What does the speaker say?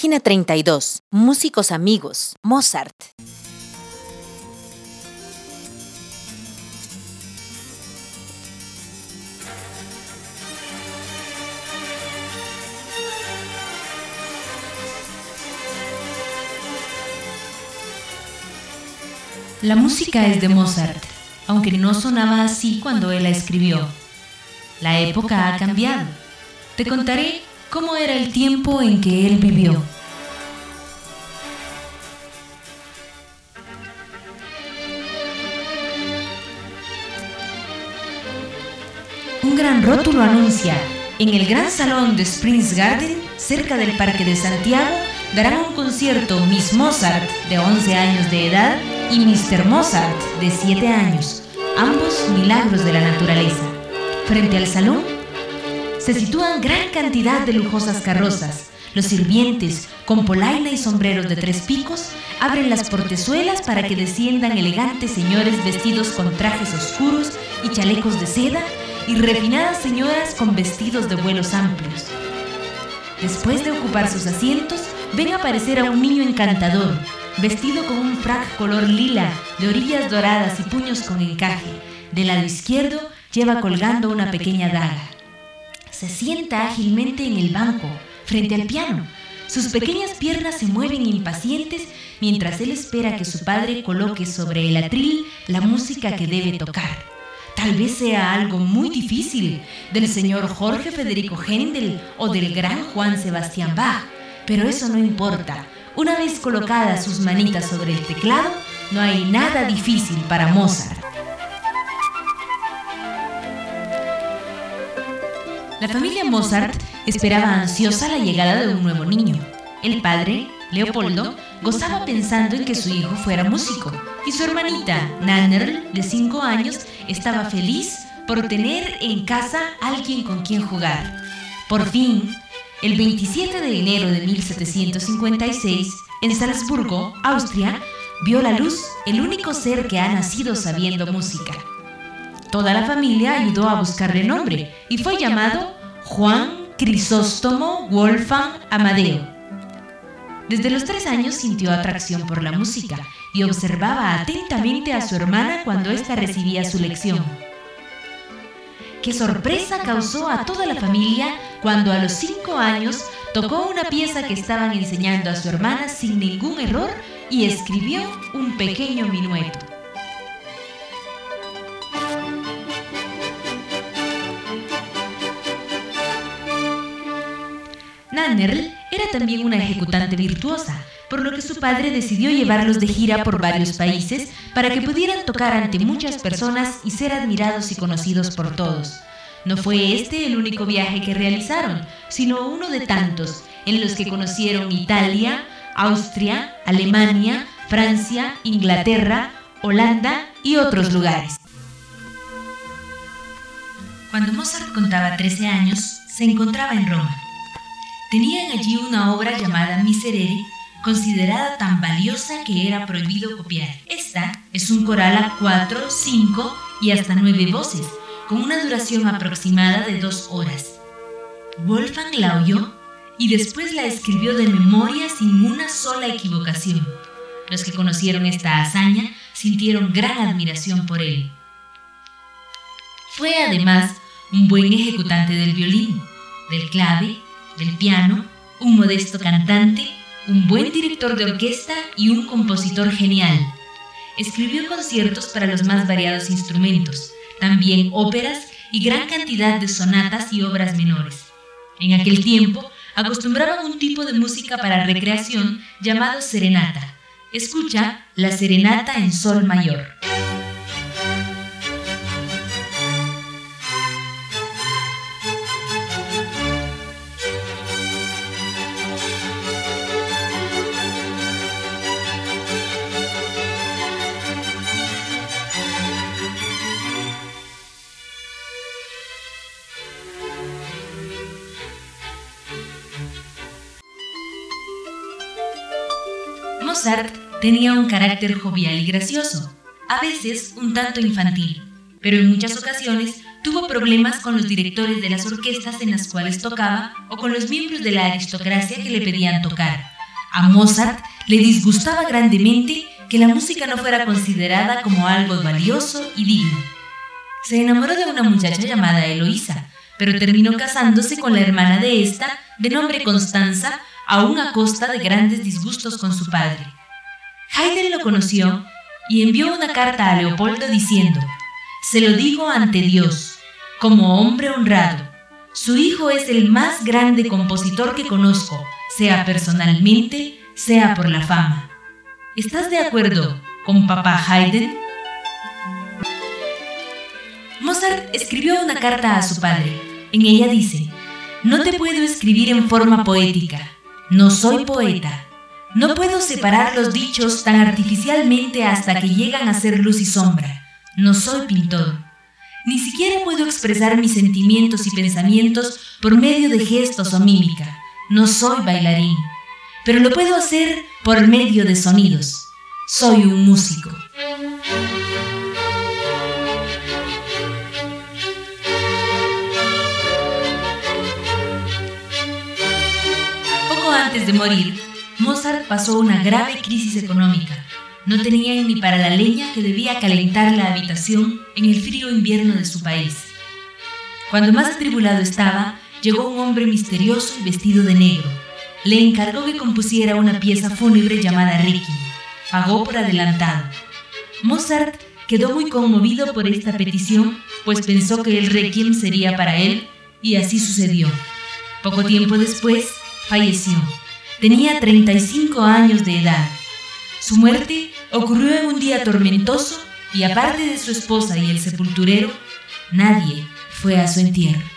Página 32. Músicos amigos. Mozart. La música es de Mozart, aunque no sonaba así cuando él la escribió. La época ha cambiado. Te contaré cómo era el tiempo en que él vivió. Un gran rótulo anuncia: en el gran salón de Springs Garden, cerca del Parque de Santiago, darán un concierto Miss Mozart, de 11 años de edad, y Mr. Mozart, de 7 años, ambos milagros de la naturaleza. Frente al salón se sitúan gran cantidad de lujosas carrozas. Los sirvientes, con polaina y sombreros de 3 picos, abren las portezuelas para que desciendan elegantes señores vestidos con trajes oscuros y chalecos de seda, y refinadas señoras con vestidos de vuelos amplios. Después de ocupar sus asientos, ven aparecer a un niño encantador, vestido con un frac color lila, de orillas doradas y puños con encaje. Del lado izquierdo lleva colgando una pequeña daga. Se sienta ágilmente en el banco, frente al piano. Sus pequeñas piernas se mueven impacientes mientras él espera que su padre coloque sobre el atril la música que debe tocar. Tal vez sea algo muy difícil, del señor Jorge Federico Händel o del gran Juan Sebastián Bach, pero eso no importa. Una vez colocadas sus manitas sobre el teclado, no hay nada difícil para Mozart. La familia Mozart esperaba ansiosa la llegada de un nuevo niño. El padre, Leopoldo, gozaba pensando en que su hijo fuera músico, y su hermanita, Nannerl, de 5 años, estaba feliz por tener en casa alguien con quien jugar. Por fin, el 27 de enero de 1756, en Salzburgo, Austria, vio la luz el único ser que ha nacido sabiendo música. Toda la familia ayudó a buscarle nombre y fue llamado Juan Crisóstomo Wolfgang Amadeo. Desde los 3 años sintió atracción por la música y observaba atentamente a su hermana cuando ésta recibía su lección. ¡Qué sorpresa causó a toda la familia cuando a los 5 años tocó una pieza que estaban enseñando a su hermana sin ningún error y escribió un pequeño minueto! Nannerl era también una ejecutante virtuosa, por lo que su padre decidió llevarlos de gira por varios países para que pudieran tocar ante muchas personas y ser admirados y conocidos por todos. No fue este el único viaje que realizaron, sino uno de tantos, en los que conocieron Italia, Austria, Alemania, Francia, Inglaterra, Holanda y otros lugares. Cuando Mozart contaba 13 años, se encontraba en Roma. Tenían allí una obra llamada Miserere, considerada tan valiosa que era prohibido copiar. Esta es un coral a 4, 5 y hasta 9 voces, con una duración aproximada de 2 horas. Wolfgang la oyó y después la escribió de memoria sin una sola equivocación. Los que conocieron esta hazaña sintieron gran admiración por él. Fue además un buen ejecutante del violín, del clave, del piano, un modesto cantante, un buen director de orquesta y un compositor genial. Escribió conciertos para los más variados instrumentos, también óperas y gran cantidad de sonatas y obras menores. En aquel tiempo acostumbraban un tipo de música para recreación llamado serenata. Escucha la serenata en sol mayor. Mozart tenía un carácter jovial y gracioso, a veces un tanto infantil, pero en muchas ocasiones tuvo problemas con los directores de las orquestas en las cuales tocaba o con los miembros de la aristocracia que le pedían tocar, A Mozart le disgustaba grandemente que la música no fuera considerada como algo valioso y digno. Se enamoró de una muchacha llamada Eloísa, pero terminó casándose con la hermana de esta, de nombre Constanza, aún a costa de grandes disgustos con su padre. Haydn lo conoció y envió una carta a Leopoldo diciendo: «Se lo digo ante Dios, como hombre honrado, su hijo es el más grande compositor que conozco, sea personalmente, sea por la fama. ¿Estás de acuerdo con papá Haydn?» Mozart escribió una carta a su padre. En ella dice: «No te puedo escribir en forma poética. No soy poeta. No puedo separar los dichos tan artificialmente hasta que llegan a ser luz y sombra. No soy pintor. Ni siquiera puedo expresar mis sentimientos y pensamientos por medio de gestos o mímica. No soy bailarín. Pero lo puedo hacer por medio de sonidos. Soy un músico». Poco antes de morir, Mozart pasó una grave crisis económica. No tenían ni para la leña que debía calentar la habitación en el frío invierno de su país. Cuando más atribulado estaba, llegó un hombre misterioso y vestido de negro. Le encargó que compusiera una pieza fúnebre llamada Requiem. Pagó por adelantado. Mozart quedó muy conmovido por esta petición, pues pensó que el Requiem sería para él, y así sucedió. Poco tiempo después, falleció. Tenía 35 años de edad. Su muerte ocurrió en un día tormentoso y aparte de su esposa y el sepulturero, nadie fue a su entierro.